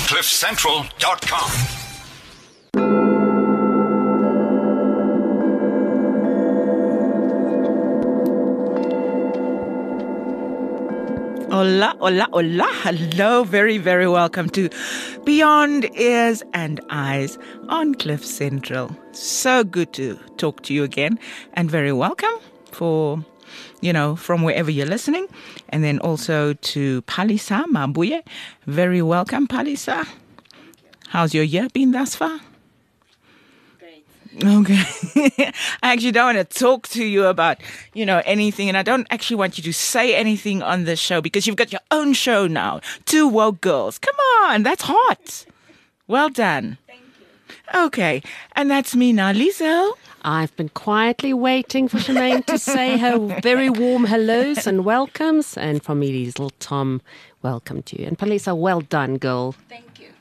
CliffCentral.com. Hola, hola, hola. Hello, very, very welcome to Beyond Ears and Eyes on Cliff Central. So good to talk to you again, and very welcome for, from wherever you're listening. And then also to Palisa Mabuye. Very welcome, Palisa. How's your year been thus far? Okay. I actually don't want to talk to you about, anything. And I don't actually want you to say anything on this show because you've got your own show now. Two Woke Girls. Come on. That's hot. Well done. Thank you. Okay. And that's me now, Liesl. I've been quietly waiting for Shemaine to say her very warm hellos and welcomes. And from me, Liesl, Tom, welcome to you. And Palisa, well done, girl. Thank you.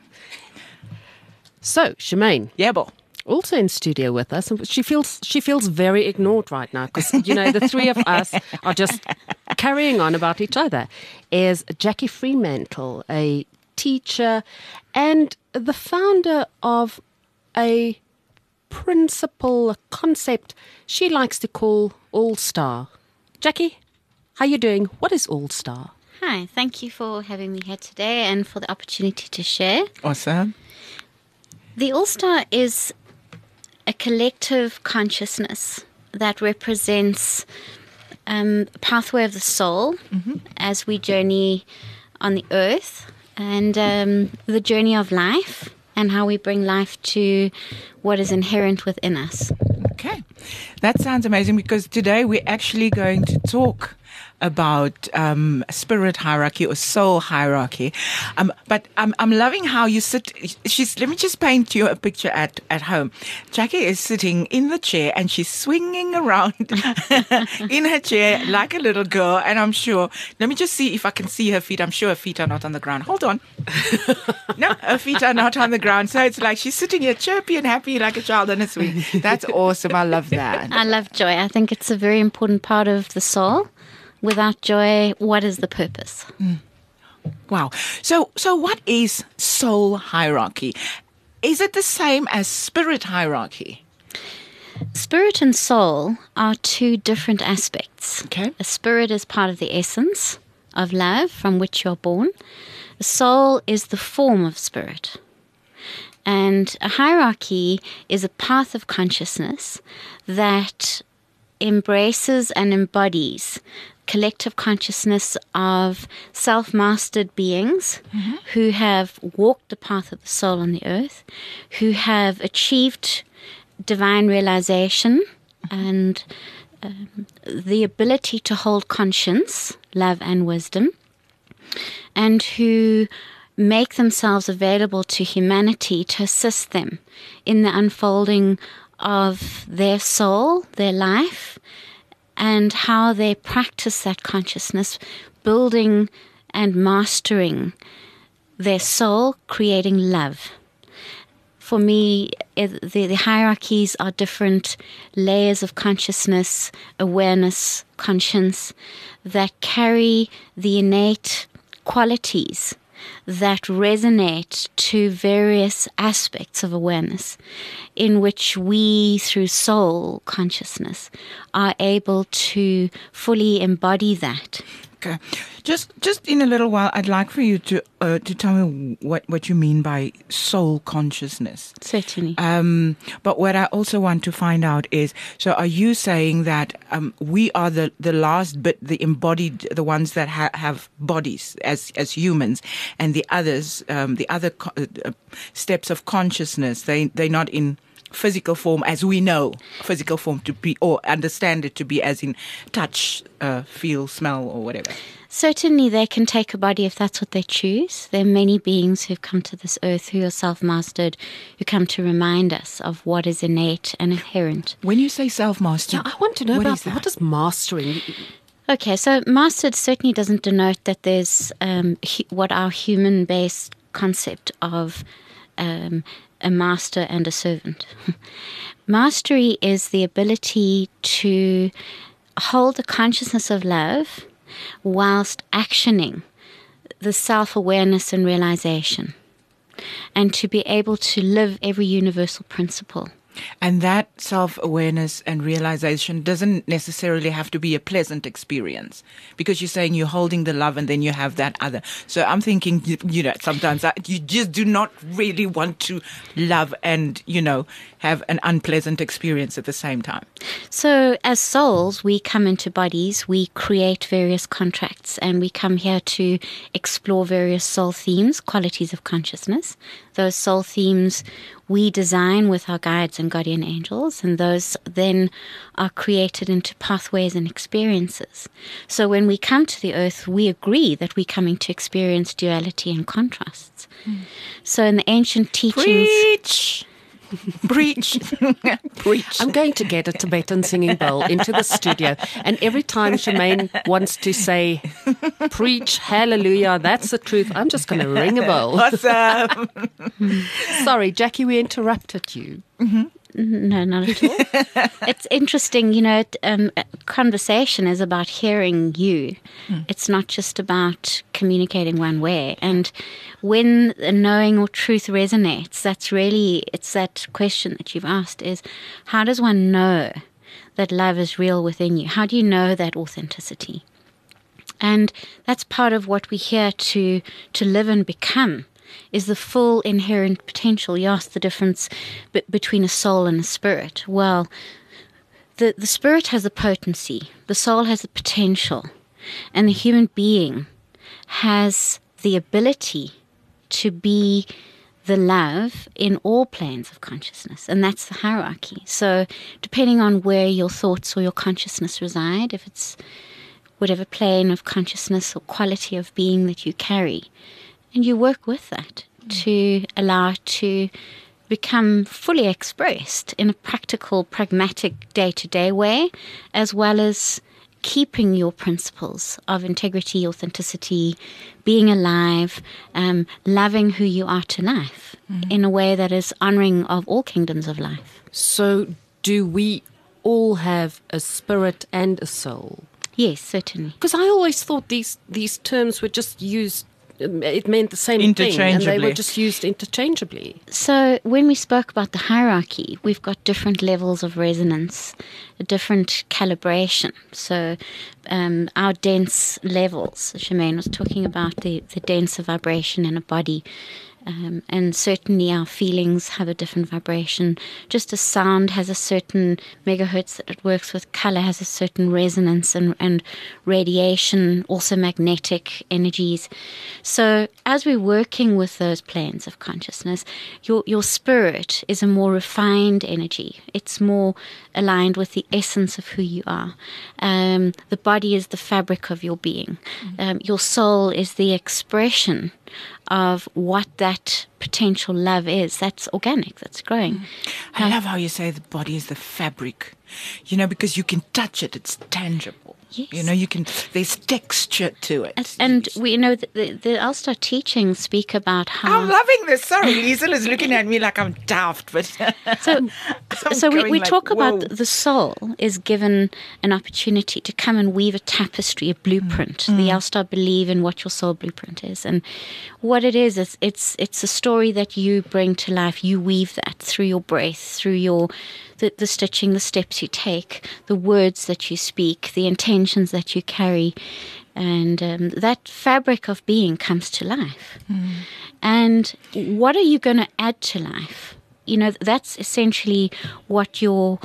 So, Shemaine. Yeah, bo. Also in studio with us, and she feels very ignored right now because the three of us are just carrying on about each other. Is Jackie Fremantle, a teacher and the founder of a principle, a concept she likes to call All Star. Jackie, how you doing? What is All Star? Hi, thank you for having me here today and for the opportunity to share. Awesome. The All Star is a collective consciousness that represents a pathway of the soul as we journey on the earth and the journey of life and how we bring life to what is inherent within us. Okay. That sounds amazing because today we're actually going to talk about spirit hierarchy or soul hierarchy. But I'm loving how you sit. Let me just paint you a picture at home. Jackie is sitting in the chair and she's swinging around in her chair like a little girl. And I'm sure, let me just see if I can see her feet. I'm sure her feet are not on the ground. Hold on. No, her feet are not on the ground. So it's like she's sitting here chirpy and happy like a child on a swing. That's awesome. I love that. I love joy. I think it's a very important part of the soul. Without joy, what is the purpose? Wow. So what is soul hierarchy? Is it the same as spirit hierarchy? Spirit and soul are two different aspects. Okay. A spirit is part of the essence of love from which you're born. A soul is the form of spirit. And a hierarchy is a path of consciousness that embraces and embodies collective consciousness of self-mastered beings who have walked the path of the soul on the earth, who have achieved divine realization and the ability to hold conscience, love and wisdom, and who make themselves available to humanity to assist them in the unfolding of their soul, their life, and how they practice that consciousness, building and mastering their soul, creating love. For me, the hierarchies are different layers of consciousness, awareness, conscience, that carry the innate qualities that resonate to various aspects of awareness in which we, through soul consciousness, are able to fully embody that. Okay. Just in a little while, I'd like for you to tell me what you mean by soul consciousness. Certainly. But what I also want to find out is, so are you saying that we are the last bit, the embodied, the ones that have bodies as humans, and the others, the other steps of consciousness, they're not in physical form as we know physical form to be, or understand it to be, as in touch, feel, smell, or whatever? Certainly they can take a body if that's what they choose. There are many beings who've come to this earth who are self-mastered, who come to remind us of what is innate and inherent. When you say self-mastered, I want to know about what is mastering? Okay, so mastered certainly doesn't denote that there's what our human-based concept of a master and a servant. Mastery is the ability to hold the consciousness of love whilst actioning the self-awareness and realization. and to be able to live every universal principle. And that self-awareness and realization doesn't necessarily have to be a pleasant experience, because you're saying you're holding the love and then you have that other. So I'm thinking, sometimes you just do not really want to love and, have an unpleasant experience at the same time. So as souls, we come into bodies, we create various contracts, and we come here to explore various soul themes, qualities of consciousness. Those soul themes we design with our guides and guardian angels, and those then are created into pathways and experiences. So when we come to the earth, we agree that we're coming to experience duality and contrasts. So in the ancient teachings... Preach! Preach. I'm going to get a Tibetan singing bowl into the studio, and every time Shemaine wants to say, preach, hallelujah, that's the truth, I'm just going to ring a bowl. Awesome. Sorry, Jackie, we interrupted you. No, not at all. It's interesting, conversation is about hearing you. It's not just about communicating one way. And when the knowing or truth resonates, it's that question that you've asked is, how does one know that love is real within you? How do you know that authenticity? And that's part of what we're here to live and become, is the full inherent potential. You asked the difference between a soul and a spirit. Well, the spirit has a potency, the soul has a potential, and the human being has the ability to be the love in all planes of consciousness, and that's the hierarchy. So depending on where your thoughts or your consciousness reside, if it's whatever plane of consciousness or quality of being that you carry, and you work with that to allow it to become fully expressed in a practical, pragmatic, day-to-day way, as well as keeping your principles of integrity, authenticity, being alive, loving who you are to life in a way that is honoring of all kingdoms of life. So do we all have a spirit and a soul? Yes, certainly. Because I always thought these terms were just used, it meant the same thing, and they were just used interchangeably. So when we spoke about the hierarchy, we've got different levels of resonance, a different calibration. So our dense levels, Shemaine was talking about the denser vibration in a body, and certainly our feelings have a different vibration. Just as sound has a certain megahertz that it works with, color has a certain resonance, and radiation, also magnetic energies. So as we're working with those planes of consciousness, your spirit is a more refined energy. It's more aligned with the essence of who you are. The body is the fabric of your being. Your soul is the expression of what that potential love is. That's organic, that's growing. I love how you say the body is the fabric, because you can touch it, it's tangible. Yes. There's texture to it. And we know that the Ulster teachings speak about how... I'm loving this. Sorry, Liesl is looking at me like I'm daft, but... So we talk about the soul is given an opportunity to come and weave a tapestry, a blueprint. The Ulster believe in what your soul blueprint is. And what it is it's a story that you bring to life. You weave that through your breath, through the stitching, the steps you take, the words that you speak, the intentions that you carry, and that fabric of being comes to life. And what are you going to add to life? That's essentially what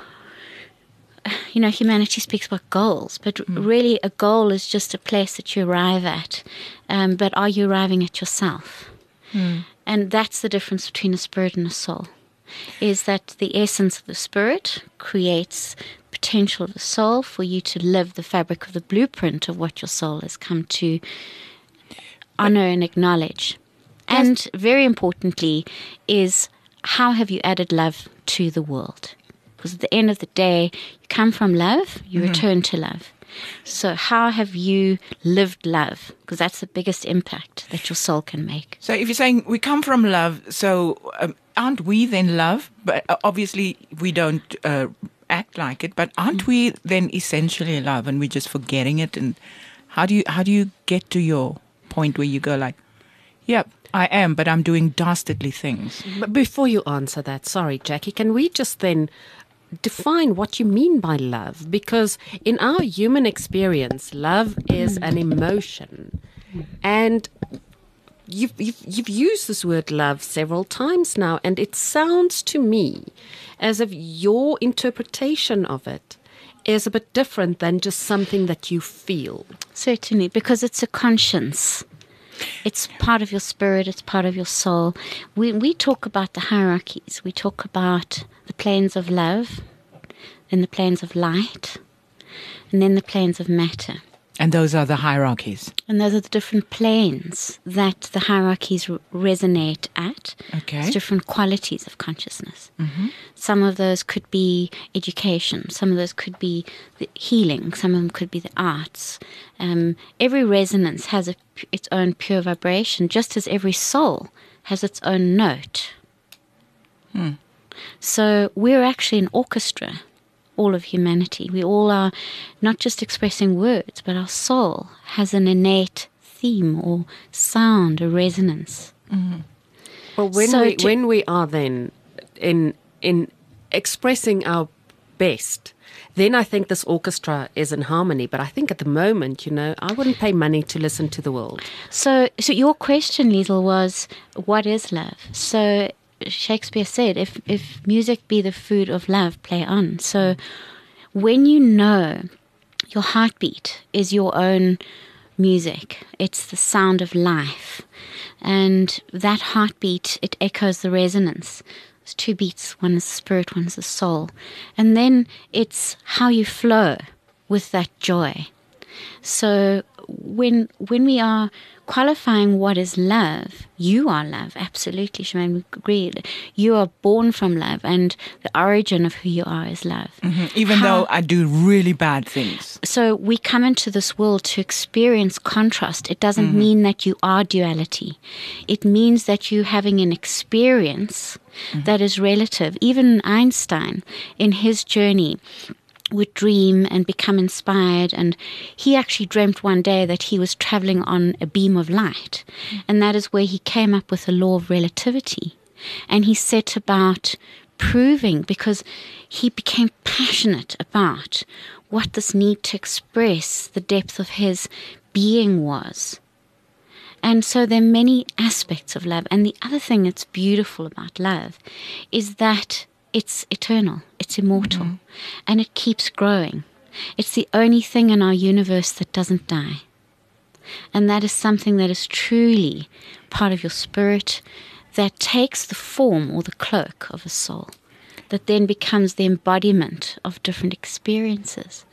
humanity speaks about goals, but really a goal is just a place that you arrive at. But are you arriving at yourself? And that's the difference between a spirit and a soul. Is that the essence of the spirit creates potential of the soul for you to live the fabric of the blueprint of what your soul has come to honor and acknowledge. Yes. And very importantly is, how have you added love to the world? Because at the end of the day, you come from love, you return to love. So how have you lived love? Because that's the biggest impact that your soul can make. So if you're saying we come from love, so aren't we then love? But obviously we don't act like it. But aren't we then essentially love, and we're just forgetting it? And how do you get to your point where you go like, yep, I am, but I'm doing dastardly things. But before you answer that, sorry, Jackie, can we just then define what you mean by love? Because in our human experience, love is an emotion. And you've used this word love several times now, and it sounds to me as if your interpretation of it is a bit different than just something that you feel. Certainly, because it's a conscience. It's part of your spirit, it's part of your soul. We talk about the hierarchies. We talk about the planes of love, then the planes of light, and then the planes of matter. And those are the hierarchies. And those are the different planes that the hierarchies resonate at. Okay. It's different qualities of consciousness. Mm-hmm. Some of those could be education. Some of those could be the healing. Some of them could be the arts. Every resonance has its own pure vibration, just as every soul has its own note. So we're actually an orchestra, all of humanity. We all are not just expressing words, but our soul has an innate theme or sound, a resonance. Well, when we are then in expressing our best, then I think this orchestra is in harmony. But I think at the moment, I wouldn't pay money to listen to the world. So your question, Liesl, was, what is love? So Shakespeare said, if music be the food of love, play on. So when you know your heartbeat is your own music, it's the sound of life, and that heartbeat, it echoes the resonance. There's two beats, one is the spirit, one is the soul, and then it's how you flow with that joy. So when we are qualifying what is love, you are love, absolutely, Shemaine, we agree. You are born from love, and the origin of who you are is love. Even though I do really bad things. So we come into this world to experience contrast. It doesn't mean that you are duality. It means that you're having an experience that is relative. Even Einstein, in his journey, would dream and become inspired, and he actually dreamt one day that he was traveling on a beam of light, and that is where he came up with the law of relativity, and he set about proving, because he became passionate about what this need to express the depth of his being was. And so there are many aspects of love, and the other thing that's beautiful about love is that it's eternal, it's immortal, and it keeps growing. It's the only thing in our universe that doesn't die. And that is something that is truly part of your spirit, that takes the form or the cloak of a soul, that then becomes the embodiment of different experiences.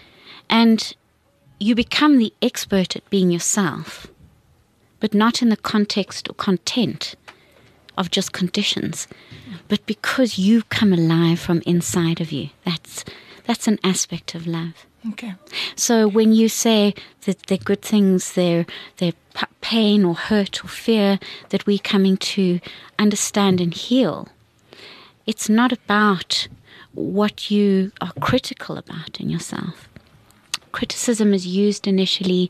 And you become the expert at being yourself, but not in the context or content of just conditions, but because you come alive from inside of you. That's an aspect of love. Okay. So when you say that they're good things, they're pain or hurt or fear that we're coming to understand and heal, it's not about what you are critical about in yourself. Criticism is used initially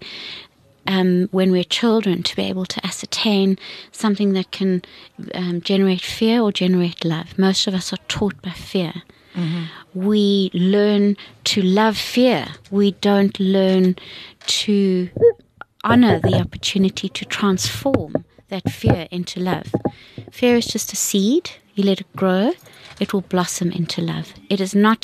when we're children to be able to ascertain something that can generate fear or generate love. Most of us are taught by fear. We learn to love fear. We don't learn to honor the opportunity to transform that fear into love. Fear is just a seed. You let it grow, it will blossom into love. It is not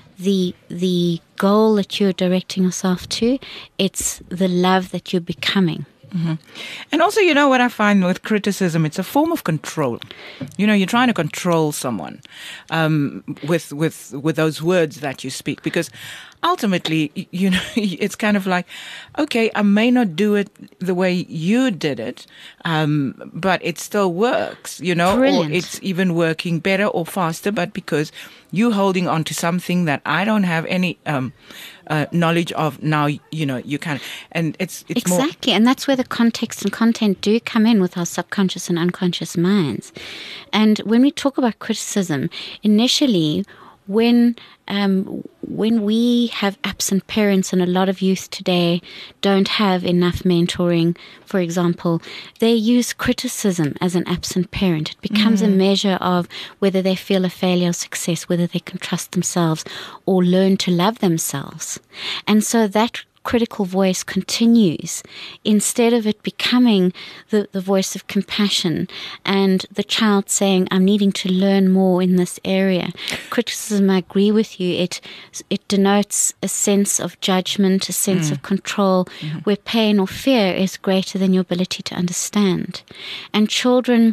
the goal that you're directing yourself to. It's the love that you're becoming. And also, what I find with criticism, it's a form of control. You're trying to control someone with those words that you speak, because ultimately, it's kind of like, okay, I may not do it the way you did it, but it still works, Brilliant. Or it's even working better or faster, but because you're holding on to something that I don't have any knowledge of now, you can, and it's exactly, and that's where the context and content do come in with our subconscious and unconscious minds. And when we talk about criticism, initially, when we have absent parents, and a lot of youth today don't have enough mentoring, for example, they use criticism as an absent parent. It becomes a measure of whether they feel a failure or success, whether they can trust themselves or learn to love themselves. And so that critical voice continues instead of it becoming the voice of compassion and the child saying, I'm needing to learn more in this area. Criticism, I agree with you, it denotes a sense of judgment, a sense of control, where pain or fear is greater than your ability to understand. And children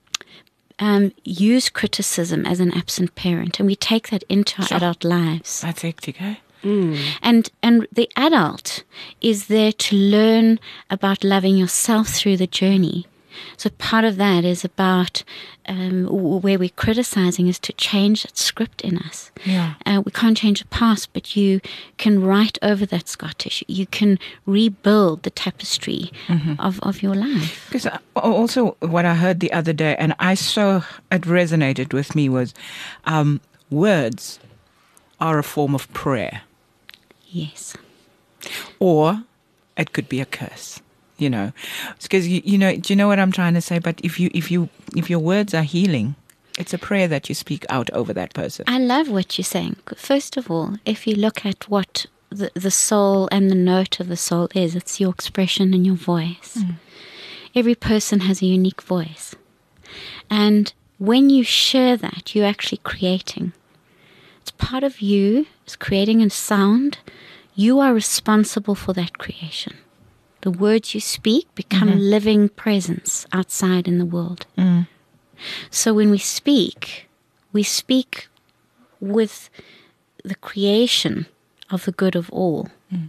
use criticism as an absent parent, and we take that into our adult lives. That's hectic, eh? And the adult is there to learn about loving yourself through the journey. So part of that is about where we're criticizing is to change that script in us. Yeah. We can't change the past, but you can write over that scar tissue. You can rebuild the tapestry of your life. Because also what I heard the other day, and it resonated with me, was words are a form of prayer. Yes. Or it could be a curse, because do you know what I'm trying to say? But if your words are healing, it's a prayer that you speak out over that person. I love what you're saying. First of all, if you look at what the soul and the note of the soul is, it's your expression and your voice. Every person has a unique voice, and when you share that, you're actually creating. It's part of you. It's creating a sound. You are responsible for that creation. The words you speak become a living presence outside in the world. So when we speak with the creation of the good of all.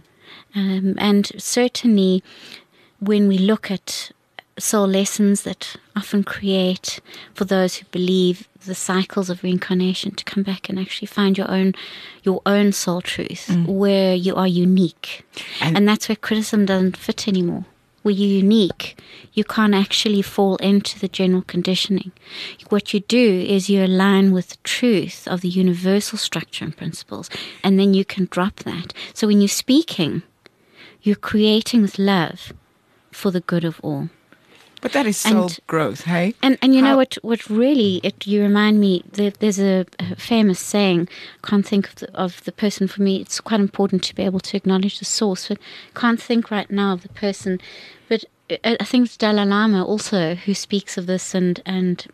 And certainly when we look at soul lessons that often create, for those who believe, the cycles of reincarnation, to come back and actually find your own soul truth, where you are unique. And that's where criticism doesn't fit anymore. Where you're unique, you can't actually fall into the general conditioning. What you do is you align with the truth of the universal structure and principles, and then you can drop that. So when you're speaking, you're creating with love for the good of all. But that is soul growth, hey? And you know what really, you remind me, there's a famous saying, can't think of the person. For me, it's quite important to be able to acknowledge the source, but can't think right now of the person. But I think it's Dalai Lama also who speaks of this, and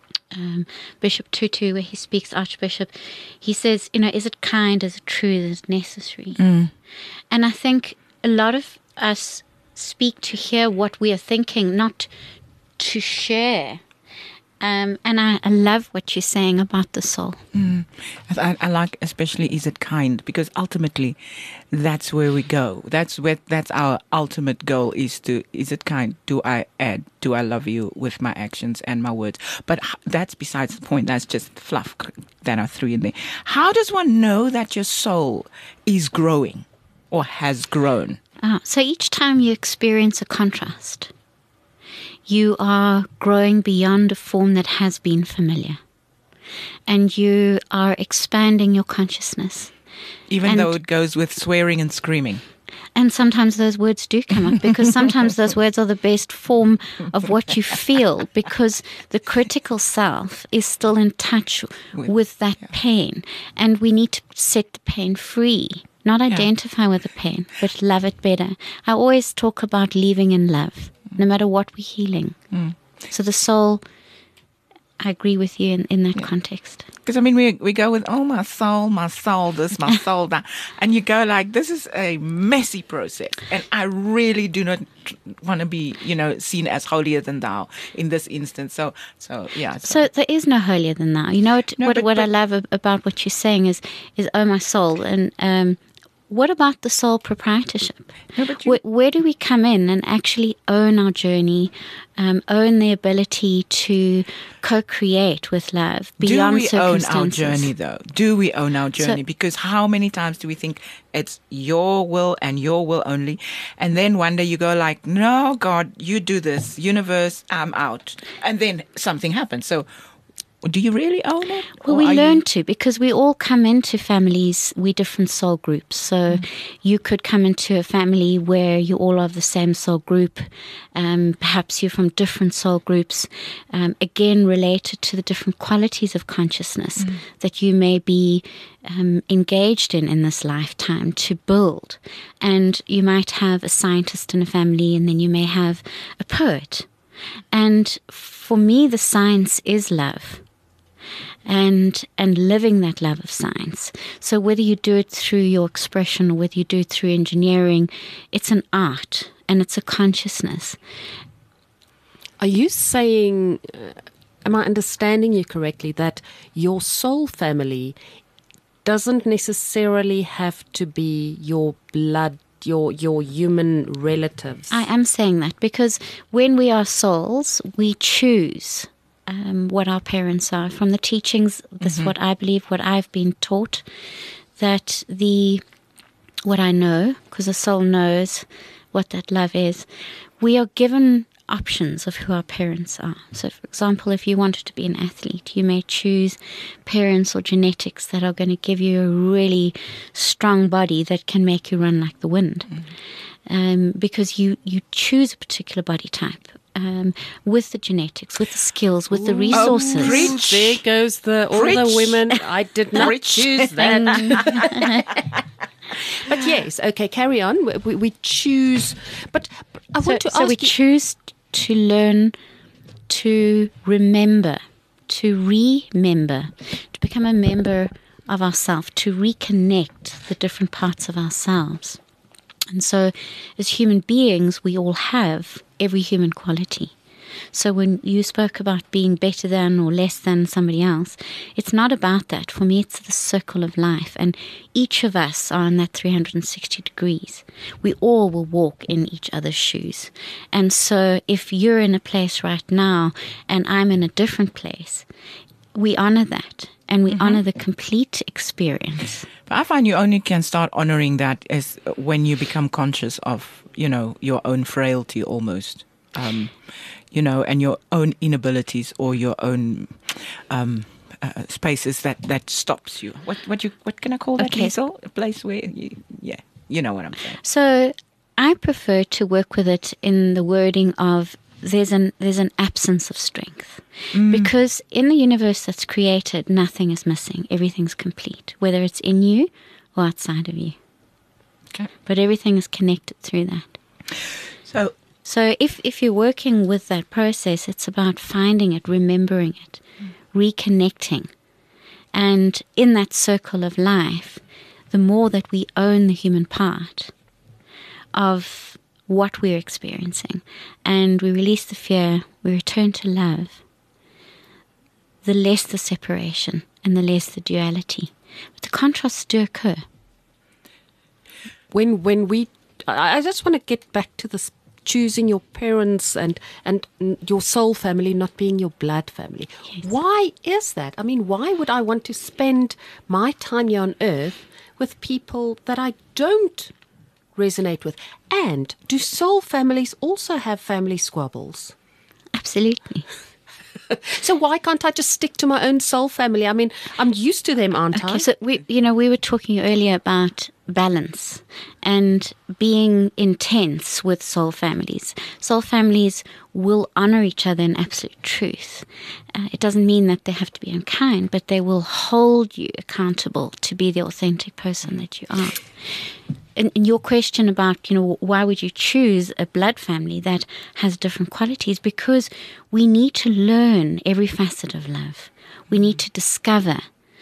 Bishop Tutu, where he speaks, Archbishop, he says, is it kind, is it true, is it necessary? And I think a lot of us speak to hear what we are thinking, not to share. And I love what you're saying about the soul. I like, especially, is it kind? Because ultimately, that's where we go. That's our ultimate goal, is it kind? Do I love you with my actions and my words? But that's besides the point. That's just fluff that I threw in there. How does one know that your soul is growing or has grown? So each time you experience a contrast, you are growing beyond a form that has been familiar. And you are expanding your consciousness. Even though it goes with swearing and screaming. And sometimes those words do come up, because sometimes those words are the best form of what you feel, because the critical self is still in touch with that pain. And we need to set the pain free. Not identify with the pain, but love it better. I always talk about leaving in love, no matter what we're healing. So the soul, I agree with you in that context. Because, we go with, my soul, this, my soul, that. And you go like, this is a messy process. And I really do not want to be, seen as holier than thou in this instance. So yeah. So there is no holier than thou. What I love about what you're saying is oh, my soul. And what about the soul proprietorship? Where do we come in and actually own our journey, own the ability to co-create with love beyond circumstances? Do we own our journey, though? Do we own our journey? Because how many times do we think it's your will and your will only? And then one day you go like, no, God, you do this. Universe, I'm out. And then something happens. So do you really own it? Well, Or we are learn you- to, because we all come into families, we different soul groups. So you could come into a family where you're all of the same soul group. Perhaps you're from different soul groups, again, related to the different qualities of consciousness that you may be engaged in this lifetime to build. And you might have a scientist in a family, and then you may have a poet. And for me, the science is love. And living that love of science. So whether you do it through your expression or whether you do it through engineering, it's an art and it's a consciousness. Are you saying, am I understanding you correctly, that your soul family doesn't necessarily have to be your blood, your human relatives? I am saying that because when we are souls, we choose what our parents are. From the teachings, this is what I believe, what I've been taught, that what I know, because the soul knows what that love is, we are given options of who our parents are. So, for example, if you wanted to be an athlete, you may choose parents or genetics that are going to give you a really strong body that can make you run like the wind. Because you choose a particular body type. With the genetics, with the skills, with the resources. preach. There goes all the Preach. women. I did not choose that. But yes, okay, carry on. We choose. But I want to So ask we you. choose to learn to remember, to remember, to become a member of ourselves, to reconnect the different parts of ourselves. And so as human beings, we all have every human quality. So when you spoke about being better than or less than somebody else, it's not about that. For me, it's the circle of life. And each of us are in that 360 degrees. We all will walk in each other's shoes. And so if you're in a place right now and I'm in a different place, we honor that. And we honor the complete experience. But I find you only can start honoring that as when you become conscious of, your own frailty almost, and your own inabilities or your own spaces that stops you. What can I call that, Okay. Hazel? A place where you know what I'm saying. So I prefer to work with it in the wording of there's an absence of strength. Because in the universe that's created, nothing is missing. Everything's complete, whether it's in you or outside of you. Okay. But everything is connected through that. So if you're working with that process, it's about finding it, remembering it, reconnecting. And in that circle of life, the more that we own the human part of what we're experiencing, and we release the fear, we return to love, the less the separation and the less the duality. But the contrasts do occur. I just want to get back to this choosing your parents and your soul family not being your blood family. Yes. Why is that? I mean, why would I want to spend my time here on earth with people that I don't resonate with? And do soul families also have family squabbles? Absolutely. So why can't I just stick to my own soul family? I mean, I'm used to them, aren't I? Okay, so we were talking earlier about balance and being intense with soul families. Soul families will honor each other in absolute truth. It doesn't mean that they have to be unkind, but they will hold you accountable to be the authentic person that you are. And your question about, why would you choose a blood family that has different qualities? Because we need to learn every facet of love. We need to discover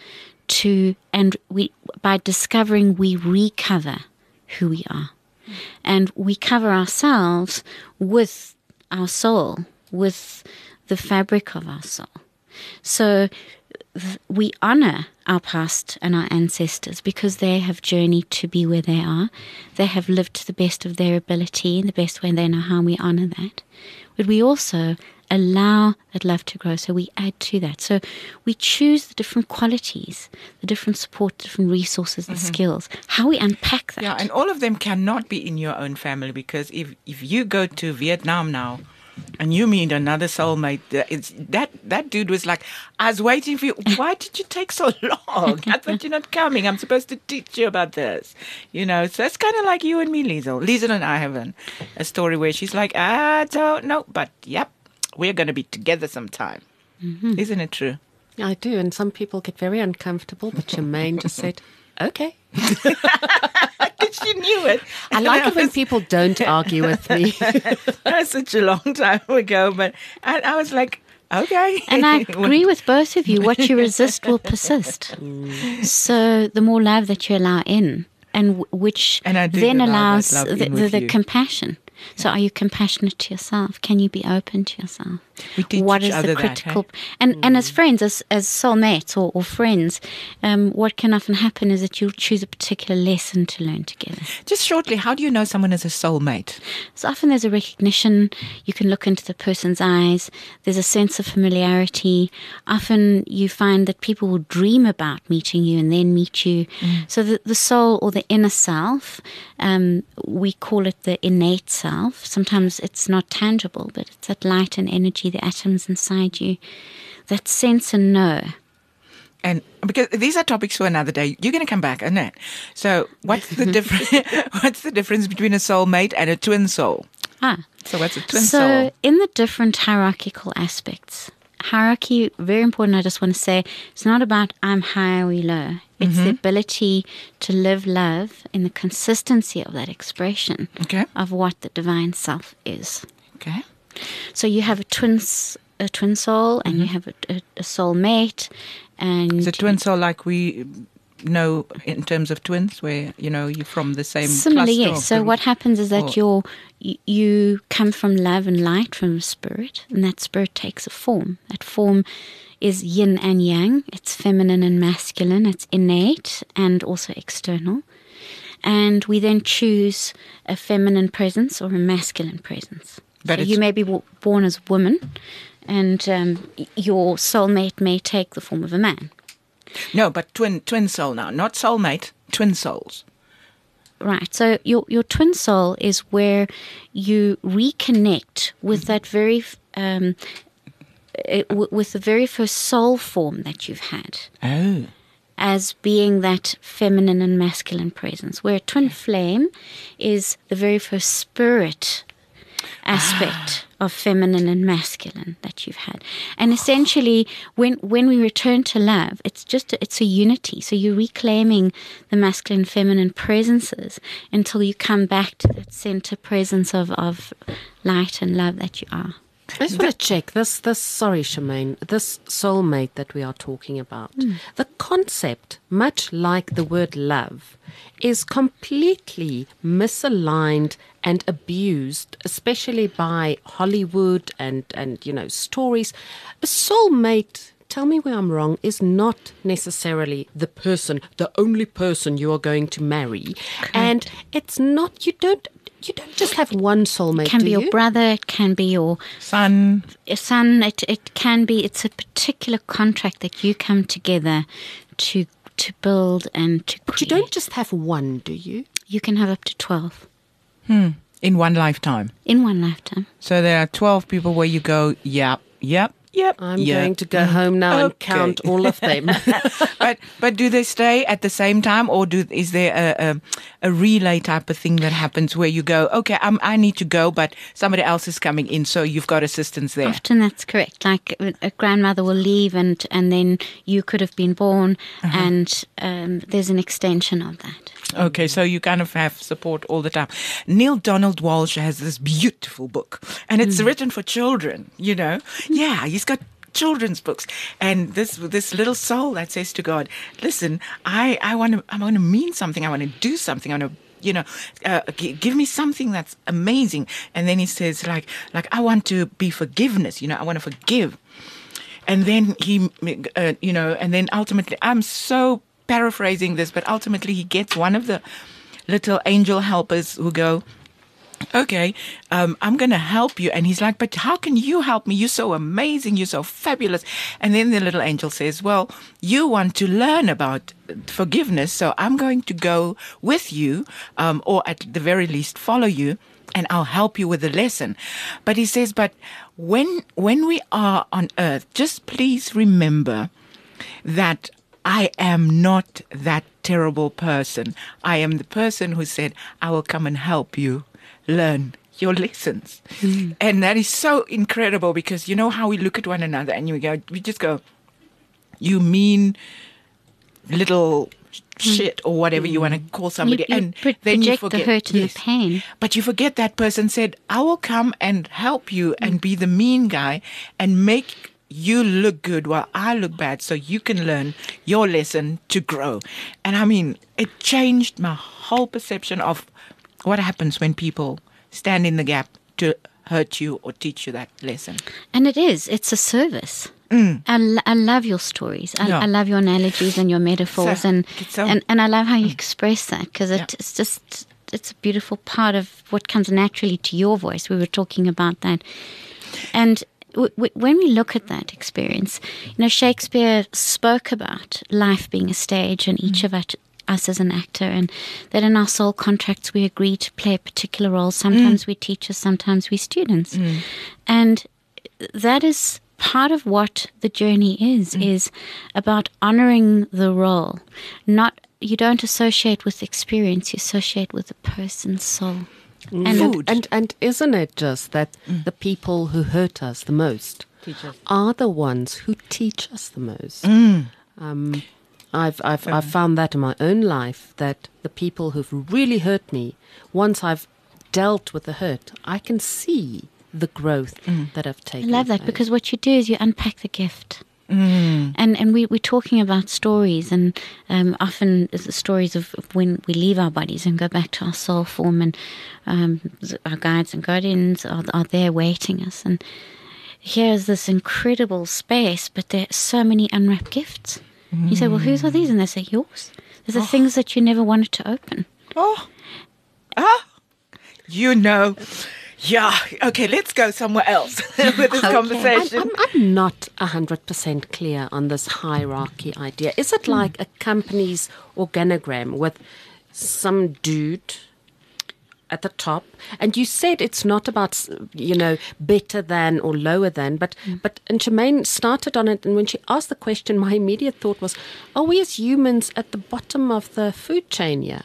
by discovering, we recover who we are. And we cover ourselves with our soul, with the fabric of our soul. So we honor our past and our ancestors because they have journeyed to be where they are. They have lived to the best of their ability, the best way they know how, and we honor that. But we also allow that love to grow, so we add to that. So we choose the different qualities, the different support, the different resources, the skills, how we unpack that. Yeah, and all of them cannot be in your own family, because if you go to Vietnam now, and you meet another soulmate, that dude was like, I was waiting for you. Why did you take so long? I thought you're not coming. I'm supposed to teach you about this. So it's kind of like you and me, Liesl. Liesl and I have a story where she's like, I don't know, but yep, we're going to be together sometime. Mm-hmm. Isn't it true? I do, and some people get very uncomfortable, but Shemaine just said, okay. She knew it. I like it when people don't argue with me. That's such a long time ago, but I was like, okay. And I agree with both of you. What you resist will persist. So the more love that you allow in, and which then allows the compassion. So are you compassionate to yourself? Can you be open to yourself? We teach what each is other the critical that, hey? And as friends, as soulmates or friends, what can often happen is that you'll choose a particular lesson to learn together. Just shortly, how do you know someone is a soulmate? So often there's a recognition. You can look into the person's eyes. There's a sense of familiarity. Often you find that people will dream about meeting you and then meet you. So the soul or the inner self, we call it the innate self. Sometimes it's not tangible, but it's that light and energy, the atoms inside you, that sense and know. And because these are topics for another day, you're going to come back, isn't it? So what's the difference? What's the difference between a soulmate and a twin soul? So what's a twin soul? So in the different hierarchical aspects, hierarchy, very important, I just want to say, it's not about I'm high or low. It's the ability to live love in the consistency of that expression of what the divine self is. Okay. So you have a twin soul, and you have a soulmate, and is a twin soul like we know in terms of twins, where you're from the same similarly, cluster? yes. So what happens is that you come from love and light, from a spirit, and that spirit takes a form. That form is yin and yang. It's feminine and masculine. It's innate and also external. And we then choose a feminine presence or a masculine presence. But so you may be born as a woman, and your soulmate may take the form of a man. No, but twin soul now, not soulmate, twin souls. Right. So your twin soul is where you reconnect with that very with the very first soul form that you've had. Oh. As being that feminine and masculine presence, where a twin flame is the very first spirit aspect of feminine and masculine that you've had. And essentially, when we return to love, it's a unity. So you're reclaiming the masculine and feminine presences until you come back to that center presence of light and love that you are. I just want to check this. Sorry, Shemaine. This soulmate that we are talking about, the concept, much like the word love, is completely misaligned and abused, especially by Hollywood and stories. A soulmate, tell me where I'm wrong, is not necessarily the only person you are going to marry. Correct. And it's not. You don't just have one soulmate. It can be your brother. It can be your son. It can be. It's a particular contract that you come together to build and to create. But you don't just have one, do you? You can have up to 12. In one lifetime. In one lifetime. So there are 12 people where you go, yep. I'm going to go home now and count all of them. But do they stay at the same time, or is there a relay type of thing that happens where you go, okay, I need to go, but somebody else is coming in, so you've got assistance there? Often that's correct. Like a grandmother will leave, and then you could have been born, and there's an extension of that. Okay, so you kind of have support all the time. Neil Donald Walsh has this beautiful book, and it's written for children, Yeah, he's got children's books, and this little soul that says to God, listen, I want to mean something. I want to do something. I want to, give me something that's amazing. And then he says, like I want to be forgiveness. I want to forgive. And then he, and then ultimately, I'm so paraphrasing this, but ultimately he gets one of the little angel helpers who go, okay, I'm going to help you. And he's like, but how can you help me? You're so amazing. You're so fabulous. And then the little angel says, well, you want to learn about forgiveness, so I'm going to go with you, or at the very least follow you and I'll help you with the lesson. But he says, but when we are on earth, just please remember that I am not that terrible person. I am the person who said, I will come and help you learn your lessons. And that is so incredible, because you know how we look at one another and we just go, you mean little shit, or whatever you want to call somebody. You then you project forget the hurt and the pain. But you forget that person said, I will come and help you and be the mean guy and make you look good while I look bad, so you can learn your lesson to grow. And I mean, it changed my whole perception of what happens when people stand in the gap to hurt you or teach you that lesson. And it's a service. I love your stories. I love your analogies and your metaphors, and I love how you express that, because it's a beautiful part of what comes naturally to your voice. We were talking about that. And when we look at that experience, Shakespeare spoke about life being a stage, and each of us as an actor, and that in our soul contracts we agree to play a particular role. Sometimes we're teachers, sometimes we're students. And that is part of what the journey is about honoring the role. You don't associate with experience, you associate with the person's soul. And isn't it just that the people who hurt us the most are the ones who teach us the most? I've found that in my own life, that the people who've really hurt me, once I've dealt with the hurt, I can see the growth that I've taken. I love that, because what you do is you unpack the gift. And we're talking about stories, and often it's the stories of when we leave our bodies and go back to our soul form, and our guides and guardians are there waiting us. And here's this incredible space, but there are so many unwrapped gifts. You say, well, whose are these? And they say, yours. These are things that you never wanted to open. Yeah, okay, let's go somewhere else with this conversation. I'm not 100% clear on this hierarchy idea. Is it like a company's organogram with some dude at the top? And you said it's not about, better than or lower than, but and Jermaine started on it, and when she asked the question, my immediate thought was, are we as humans at the bottom of the food chain here?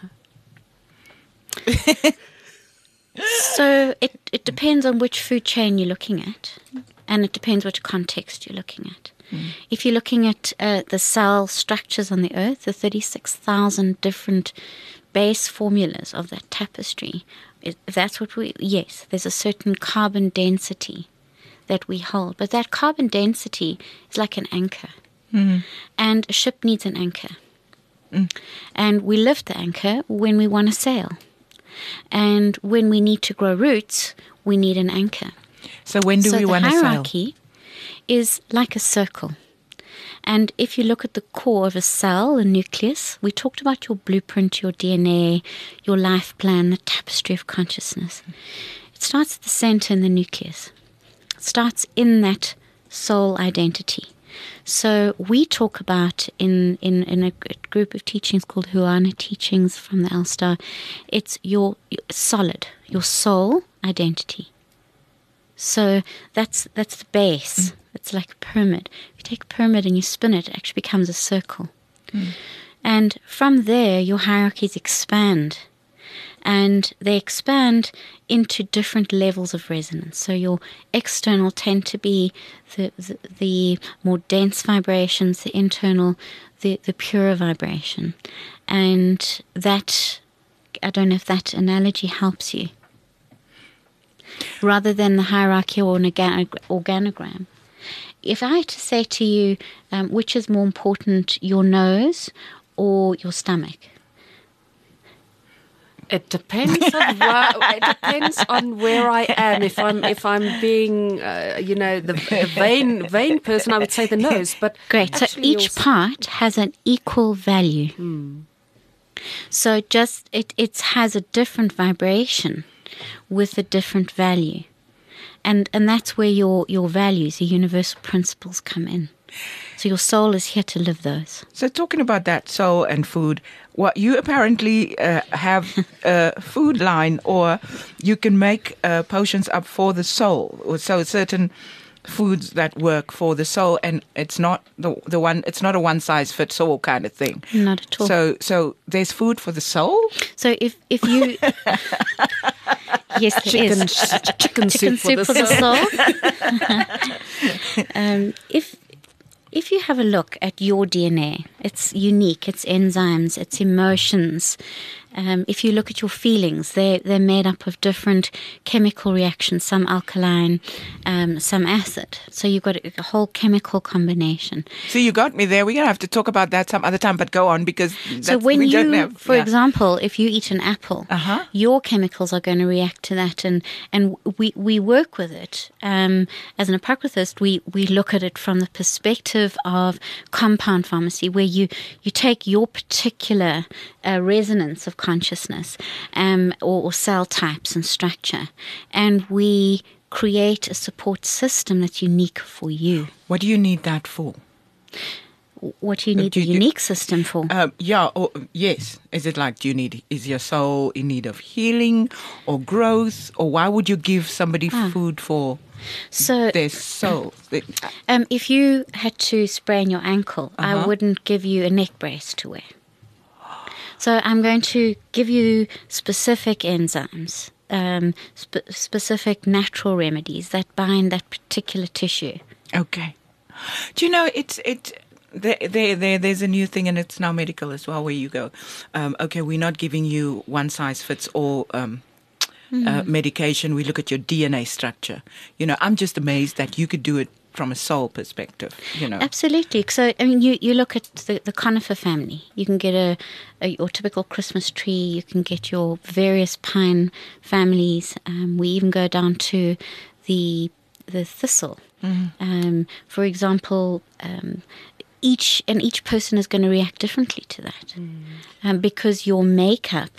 So it depends on which food chain you're looking at, and it depends which context you're looking at. If you're looking at the cell structures on the earth, the 36,000 different base formulas of that tapestry, if that's what yes, there's a certain carbon density that we hold, but that carbon density is like an anchor, and a ship needs an anchor, and we lift the anchor when we want to sail. And when we need to grow roots, we need an anchor. So when do we want to sail? The hierarchy is like a circle. And if you look at the core of a cell, the nucleus, we talked about your blueprint, your DNA, your life plan, the tapestry of consciousness. It starts at the center in the nucleus. It starts in that soul identity. So we talk about in a group of teachings called Huana teachings from the Elstar, it's your solid, your soul identity. So that's the base. It's like a pyramid. If you take a pyramid and you spin it, it actually becomes a circle. And from there, your hierarchies expand. And they expand into different levels of resonance. So your external tend to be the more dense vibrations, the internal, the purer vibration. And that, I don't know if that analogy helps you. Rather than the hierarchy or an organogram. If I had to say to you, which is more important, your nose or your stomach? It depends on where I am. If I'm being, the vain person, I would say the nose. But great. So each part has an equal value. So just it has a different vibration with a different value, and that's where your values, your universal principles, come in. So your soul is here to live those. So talking about that soul and food, what you apparently have a food line, or you can make potions up for the soul. So certain foods that work for the soul, and it's not the one. It's not a one size fits all kind of thing. Not at all. So there's food for the soul. So if you yes, there is Chicken soup for the soul. If you have a look at your DNA, it's unique, it's enzymes, it's emotions. If you look at your feelings, they're made up of different chemical reactions, some alkaline, some acid. So you've got a whole chemical combination. So you got me there. We're going to have to talk about that some other time, but go on, because so when for example, if you eat an apple, your chemicals are going to react to that, and we work with it. As an apocrithist, we look at it from the perspective of compound pharmacy, where you take your particular resonance of consciousness or cell types and structure, and we create a support system that's unique for you. What do you need that for? What do you need the unique system for? Yes. Is it like, is your soul in need of healing or growth, or why would you give somebody food for their soul? If you had to sprain your ankle, I wouldn't give you a neck brace to wear. So I'm going to give you specific enzymes, specific natural remedies that bind that particular tissue. Okay. Do you know, there's a new thing, and it's now medical as well, where you go, okay, we're not giving you one size fits all medication. We look at your DNA structure. You know, I'm just amazed that you could do it from a soul perspective, you know. Absolutely. So, I mean, you look at the conifer family. You can get your typical Christmas tree. You can get your various pine families. We even go down to the thistle. For example, each person is going to react differently to that, because your makeup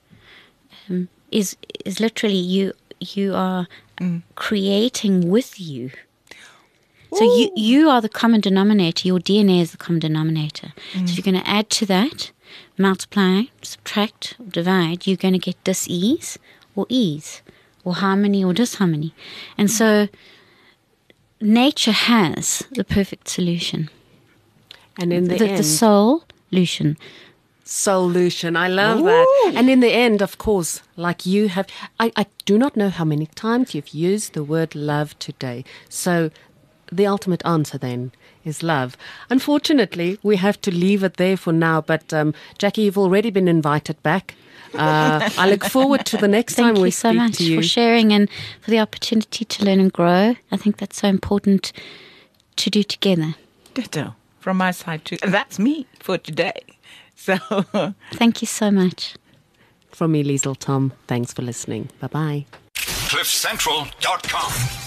is literally you are creating with you. So you are the common denominator. Your DNA is the common denominator. So if you're going to add to that, multiply, subtract, or divide, you're going to get dis-ease or ease, or harmony or disharmony. And so nature has the perfect solution. And in the end, the solution. Solution. I love that. And in the end, of course, like you have, I do not know how many times you've used the word love today. So the ultimate answer then is love. Unfortunately, we have to leave it there for now. But Jackie, you've already been invited back. I look forward to the next time we speak to you. Thank you so much for sharing and for the opportunity to learn and grow. I think that's so important to do together. Ditto. From my side too. And that's me for today. So thank you so much. From me, Liesl Tom, thanks for listening. Bye-bye. CliffCentral.com